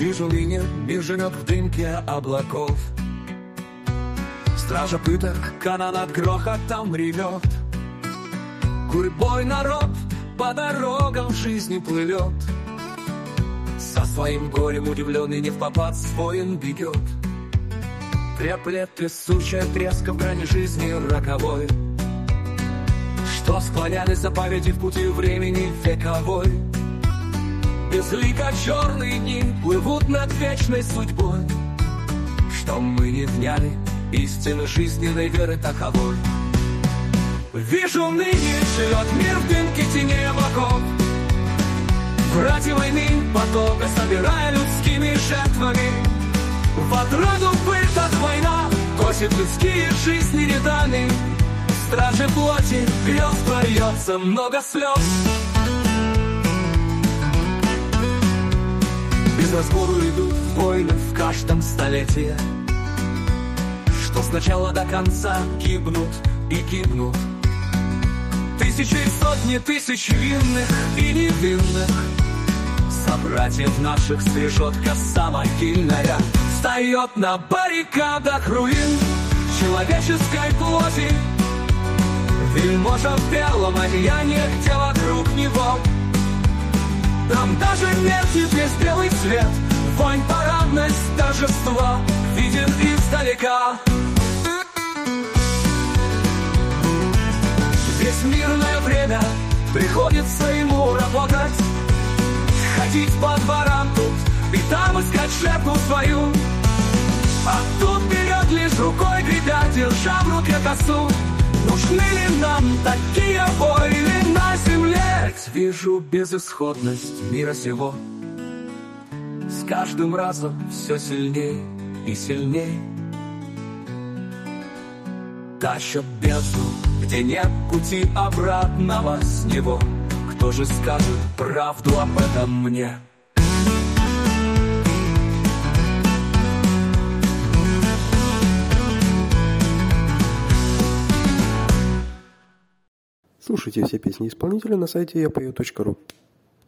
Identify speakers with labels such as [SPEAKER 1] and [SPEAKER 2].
[SPEAKER 1] Вижу линию, мир живет в дымке облаков. Стража пыток, канонад грохотом ревет. Гурьбой народ по дорогам жизни плывет. Со своим горем удивленный невпопад воин бегет. Треплет трясучая треска в грани жизни роковой, что склоняли заповеди в пути времени вековой. Безлико черные дни плывут над вечной судьбой, что мы не вняли истины жизненной веры таковой. Вижу, ныне живет мир в дымке теней облаков. Братья войны потока, собирая людскими жертвами. В отраду пыток война косит людские жизни рядами. В страже плоти грез прольется много слез. Без разбору идут войны в каждом столетии, что с начала до конца гибнут и гибнут. Тысячи и сотни тысяч винных и невинных. Собратьев наших стрижет коса могильная. Встает на баррикадах руин человеческой плоти. Вельможа в белом одеянии, где вокруг него. Там даже меркнет весь белый свет. Вонь, парадность, торжества виден издалека. Весь мирное время приходится ему работать, ходить по дворам тут и там искать жертву свою. А тут берет лишь рукой гребя, держа в руке косу. Нужны ли нам такие войны на земле? Вижу безысходность мира сего, с каждым разом все сильней и сильней. Тащат бездну, где нет пути обратного с него. Кто же скажет правду об этом мне?
[SPEAKER 2] Слушайте все песни исполнителя на сайте yapою.ru.